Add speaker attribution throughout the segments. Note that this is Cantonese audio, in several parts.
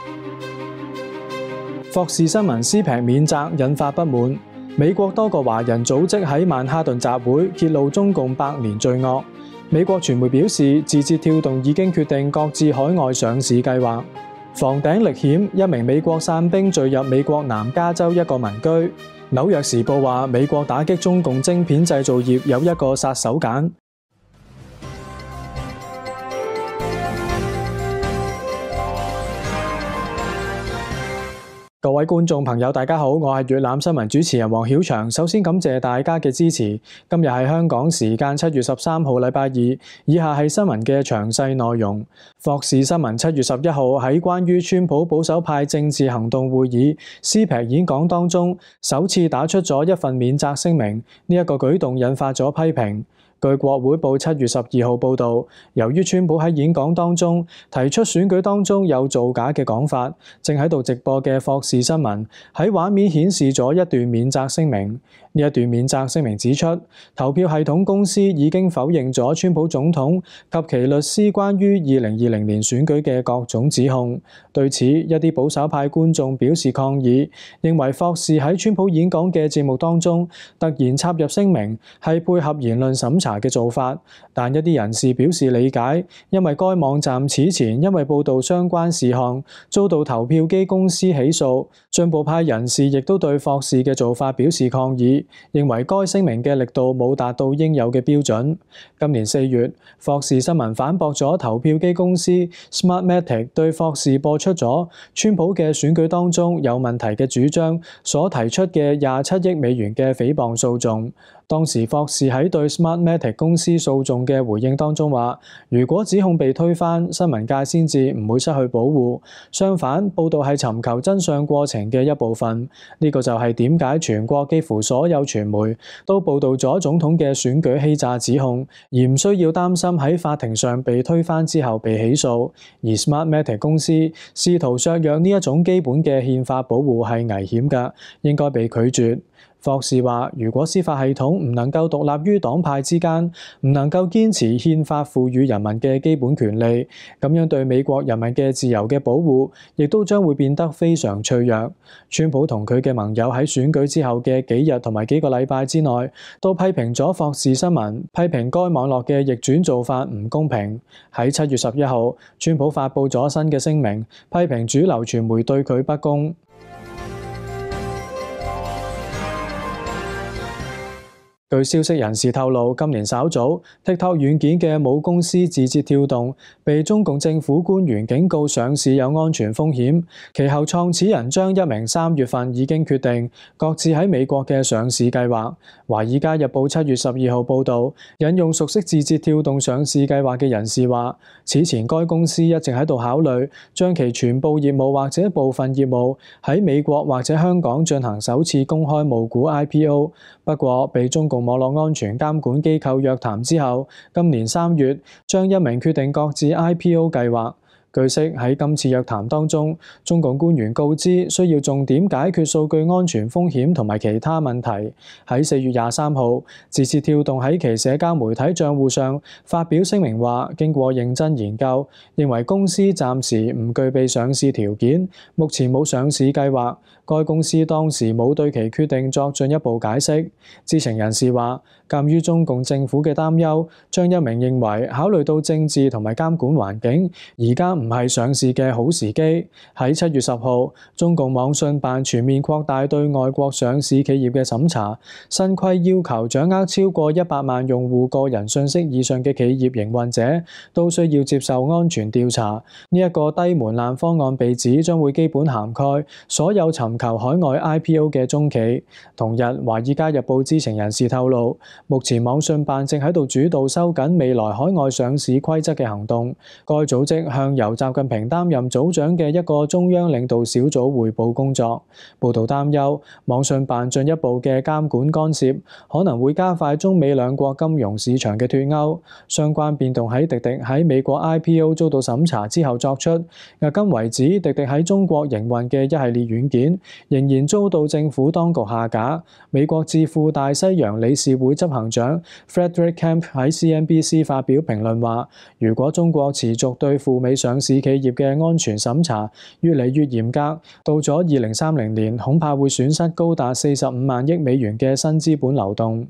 Speaker 1: 霍士新聞 CPEC 免責引發不滿。美國多個華人組織喺曼哈頓集會揭露中共百年罪惡。美國傳媒表示，字節跳動已經決定擱置海外上市計劃。房頂歷險，一名美國傘兵墜入美國南加州一個民居。紐約時報話，美國打擊中共晶片製造業有一個殺手鐧。各位觀眾朋友，大家好，我係粵覽新聞主持人黃曉翔。首先感謝大家嘅支持。今日係香港時間7月13號禮拜二，以下係新聞嘅詳細內容。霍士新聞7月11號喺關於川普保守派政治行動會議 CPEC 演講當中，首次打出咗一份免責聲明。呢一個舉動引發咗批評。據國會報7月12號報導，由於川普喺演講當中提出選舉當中有造假嘅講法，正喺度直播嘅霍士新聞喺畫面顯示咗一段免責聲明。呢一段免責聲明指出，投票系統公司已經否認咗川普總統及其律師關於2020年選舉嘅各種指控。對此，一啲保守派觀眾表示抗議，認為霍士喺川普演講嘅節目當中突然插入聲明係配合言論審查嘅做法，但一啲人士表示理解，因為該網站此前因為報導相關事項遭到投票機公司起訴。進步派人士亦都對霍士嘅做法表示抗議，認為該聲明嘅力度冇達到應有嘅標準。今年4月，霍士新聞反駁咗投票機公司 Smartmatic 對霍士播出咗川普嘅選舉當中有問題嘅主張所提出嘅27億美元嘅誹謗訴訟。當時霍士喺對 Smartmatic 公司訴訟嘅回應當中話，如果指控被推翻，新聞界先至唔會失去保護。相反，報導係尋求真相過程嘅一部分。呢個就係點解全國幾乎所有傳媒都報導咗總統嘅選舉欺詐指控，而唔需要擔心喺法庭上被推翻之後被起訴。而 Smartmatic 公司試圖削弱呢一種基本嘅憲法保護係危險㗎，應該被拒絕。霍士話：如果司法系統唔能夠獨立於黨派之間，唔能夠堅持憲法賦予人民嘅基本權利，咁樣對美國人民嘅自由嘅保護，亦都將會變得非常脆弱。川普同佢嘅盟友喺選舉之後嘅幾日同埋幾個禮拜之內，都批評咗霍士新聞，批評該網絡嘅逆轉做法唔公平。喺7月11號，川普發布咗新嘅聲明，批評主流傳媒對佢不公。據消息人士透露，今年稍早 TikTok 軟件嘅母公司字節跳動被中共政府官員警告上市有安全風險，其後創始人張一鳴3月份已經決定擱置喺美國嘅上市計劃。華爾街日報7月12號報導，引用熟悉字節跳動上市計劃嘅人士話，此前該公司一直喺度考慮將其全部業務或者部分業務喺美國或者香港進行首次公開募股 IPO， 不過被中共網絡安全監管機構約談之後，今年3月，張一鳴決定擱置 IPO 計劃。據悉喺今次約談當中，中共官員告知需要重點解決數據安全風險同埋其他問題。喺4月23號，字節跳動喺其社交媒體賬戶上發表聲明話，經過認真研究，認為公司暫時唔具備上市條件，目前冇上市計劃。該公司當時冇對其決定作進一步解釋。知情人士話，鑑於中共政府嘅擔憂，張一鳴認為考慮到政治同埋監管環境，而家唔係上市嘅好時機。喺7月10號，中共網信辦全面擴大對外國上市企業嘅審查，新規要求掌握超過100萬用戶個人信息以上嘅企業營運者都需要接受安全調查。呢一個低門檻方案被指將會基本涵蓋所有尋求海外 IPO 嘅中企。同日，《華爾街日報》知情人士透露，目前網信辦正喺度主導收緊未來海外上市規則嘅行動。該組織向由習近平擔任組長嘅一個中央領導小組彙報工作。報道擔憂，網信辦進一步嘅監管干涉可能會加快中美兩國金融市場嘅脫鈎。相關變動喺滴滴喺美國 IPO 遭到審查之後作出。迄今為止，滴滴喺中國營運嘅一系列軟件仍然遭到政府當局下架。美國智庫大西洋理事會執行長 Frederick Kemp 喺 CNBC 發表評論話，如果中國持續對赴美上市企業嘅安全審查越嚟越嚴格，到咗2030年，恐怕會損失高達45萬億美元嘅新資本流動。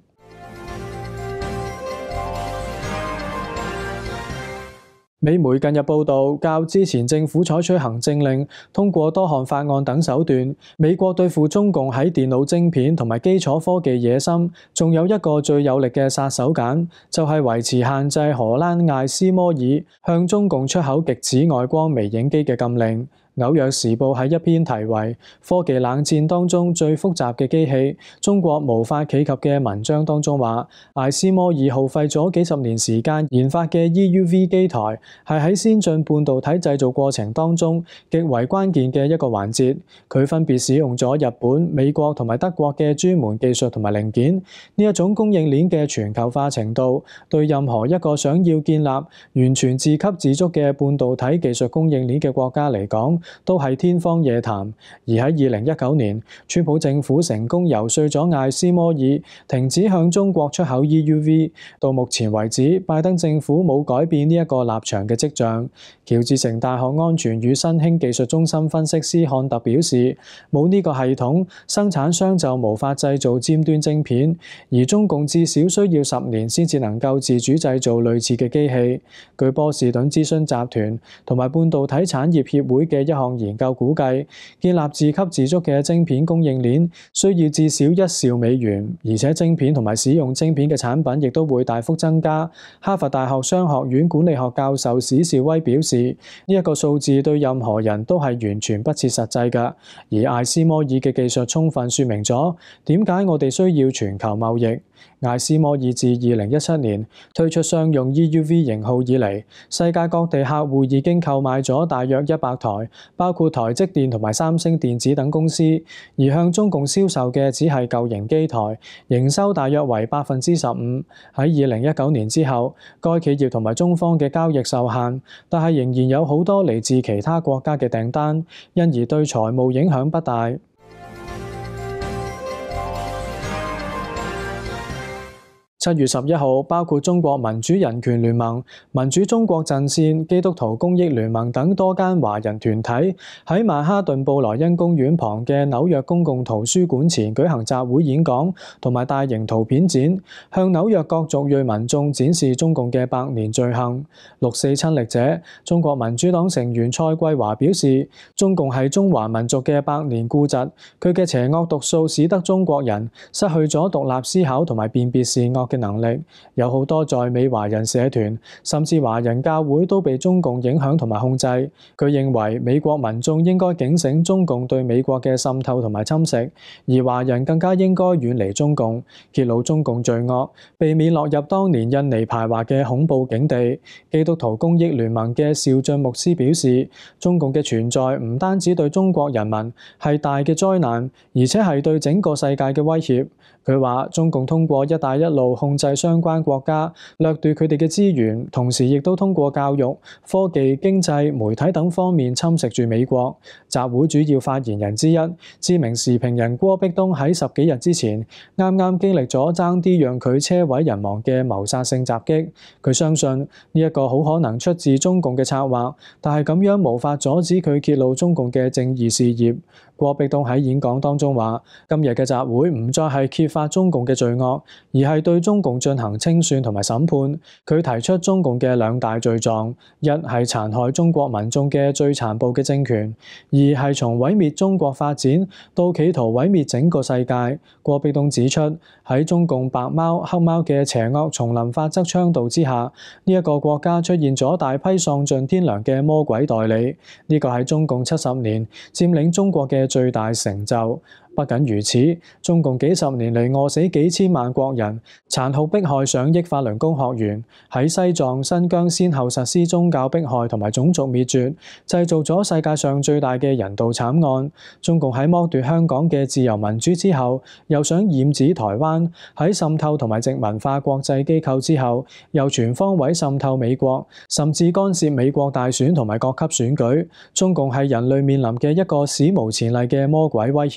Speaker 1: 美媒近日報導，較之前政府採取行政令、通過多項法案等手段，美國對付中共喺電腦晶片同埋基礎科技野心，仲有一個最有力嘅殺手鐧，就係維持限制荷蘭艾斯摩爾向中共出口極紫外光微影機嘅禁令。紐約時報喺一篇題為《科技冷戰當中最複雜嘅機器：中國無法企及》嘅文章當中話，艾斯摩爾耗費咗幾十年時間研發嘅 EUV 機台，係喺先進半導體製造過程當中極為關鍵嘅一個環節。佢分別使用咗日本、美國同埋德國嘅專門技術同埋零件。呢一種供應鏈嘅全球化程度，對任何一個想要建立完全自給自足嘅半導體技術供應鏈嘅國家嚟講，都係天方夜譚。而喺2019年，川普政府成功遊說咗艾斯摩爾停止向中國出口 EUV。到目前為止，拜登政府冇改變呢一個立場嘅跡象。喬治城大學安全與新興技術中心分析師漢特表示，冇呢個系統，生產商就無法製造尖端晶片，而中共至少需要10年先至能夠自主製造類似嘅機器。據波士頓諮詢集團同埋半導體產業協會嘅一項研究估計，建立自給自足嘅晶片供應鏈需要至少1兆美元，而且晶片同埋使用晶片嘅產品亦都會大幅增加。哈佛大學商學院管理學教授史士威表示，呢一個數字對任何人都係完全不切實際㗎。而艾斯摩爾嘅技術充分說明咗點解我哋需要全球貿易。艾斯摩爾自2017年推出商用 EUV 型號以嚟，世界各地客戶已經購買咗大約100台，包括台積電同埋三星電子等公司，而向中共銷售嘅只係舊型機台，營收大約為15%。喺2019年之後，該企業同埋中方嘅交易受限，但係仍然有好多嚟自其他國家嘅訂單，因而對財務影響不大。7月11號，包括中國民主人權聯盟、民主中國陣線、基督徒公益聯盟等多間華人團體喺曼哈頓布萊恩公園旁嘅紐約公共圖書館前舉行集會演講同埋大型圖片展，向紐約各族裔民眾展示中共嘅百年罪行。6·4親歷者、中國民主黨成員蔡桂華表示，中共係中華民族嘅百年痼疾，佢嘅邪惡毒素使得中國人失去咗獨立思考同埋辨別善惡嘅能力，有好多在美華人社團甚至華人教會都被中共影響同埋控制。佢認為美國民眾應該警醒中共對美國嘅滲透同埋侵蝕，而華人更加應該遠離中共，揭露中共罪惡，避免落入當年印尼排華嘅恐怖境地。基督徒公益聯盟嘅邵俊牧師表示，中共嘅存在唔單止對中國人民係大嘅災難，而且係對整個世界嘅威脅。佢話中共通過一帶一路控制相關國家，掠奪佢哋嘅資源，同時亦都通過教育、科技、經濟、媒體等方面侵蝕住美國。集會主要發言人之一、知名時評人郭碧東喺10幾日之前啱啱經歷咗爭啲讓佢車毀人亡嘅謀殺性襲擊。佢相信呢一個好可能出自中共嘅策劃，但係咁樣無法阻止佢揭露中共嘅正義事業。郭碧東喺演講當中話：今日嘅集會唔再係揭發中共嘅罪惡，而係對中共進行清算同埋審判。佢提出中共嘅2大罪狀：一係殘害中國民眾嘅最殘暴嘅政權；二係從毀滅中國發展到企圖毀滅整個世界。郭碧東指出，喺中共白貓黑貓嘅邪惡叢林法則倡導之下，呢一個國家出現咗大批喪盡天良嘅魔鬼代理。呢個係中共70年佔領中國嘅最大成就。不僅如此，中共幾十年嚟餓死幾千萬國人，殘酷迫害上億法輪功學員，喺西藏、新疆先後實施宗教迫害同埋種族滅絕，製造咗世界上最大嘅人道慘案。中共喺剝奪香港嘅自由民主之後，又想染指台灣；喺滲透同埋殖民化國際機構之後，又全方位滲透美國，甚至干涉美國大選同埋各級選舉。中共係人類面臨嘅一個史無前例嘅魔鬼威脅。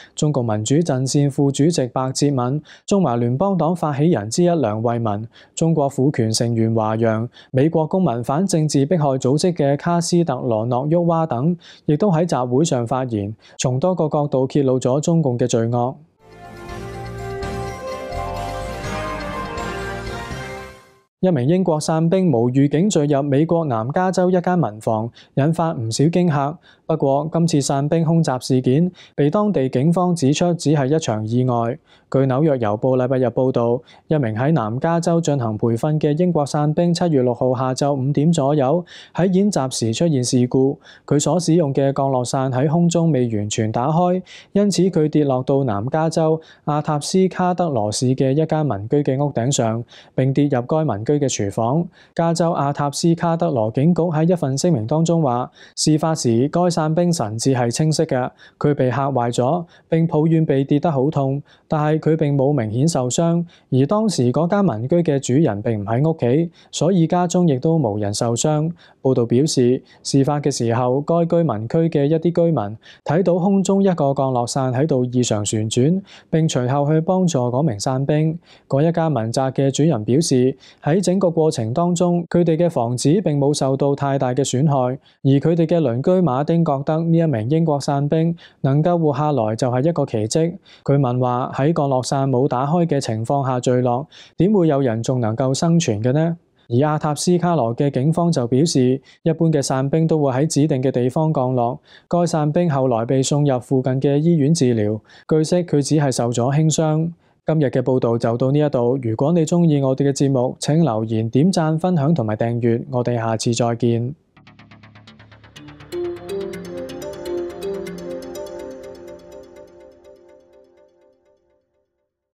Speaker 1: 中共民主陣線副主席白哲敏、中華聯邦黨發起人之一梁慧文、中國婦權成員華陽、美國公民反政治迫害組織嘅卡斯特羅諾沃娃等，亦都喺集會上發言，從多個角度揭露咗中共嘅罪惡。一名英國傘兵無預警墜入美國南加州一間民房，引發唔少驚嚇。不過，今次傘兵空襲事件被當地警方指出只係一場意外。據紐約郵報禮拜日報導，一名喺南加州進行培訓嘅英國傘兵7月6號下晝5點左右喺演習時出現事故，佢所使用嘅降落傘喺空中未完全打開，因此佢跌落到南加州阿塔斯卡德羅市嘅一間民居嘅屋頂上，並跌入該民居嘅廚房。加州阿塔斯卡德羅警局喺一份聲明當中話，事發時該傘兵神志係清晰嘅，佢被嚇壞咗，並抱怨被跌得好痛，但係佢並冇明顯受傷。而當時嗰間民居嘅主人並唔喺屋企，所以家中亦都無人受傷。報道表示，事發嘅時候，該居民區嘅一啲居民睇到空中一個降落傘喺度異常旋轉，並隨後去幫助嗰名傘兵。嗰一家民宅嘅主人表示，喺整個過程當中，佢哋嘅房子並冇受到太大嘅損害，而佢哋嘅鄰居馬丁覺得呢一名英國傘兵能夠活下來就係一個奇蹟。佢問話，喺降落傘冇打開嘅情況下墜落，點會有人仲能夠生存嘅呢？而阿塔斯卡羅嘅警方就表示，一般嘅傘兵都會喺指定嘅地方降落。該傘兵後來被送入附近嘅醫院治療，據悉佢只係受咗輕傷。今日嘅報道就到呢一度，如果你鍾意我哋嘅節目，請留言、點讚、分享同埋訂閱，我哋下次再見。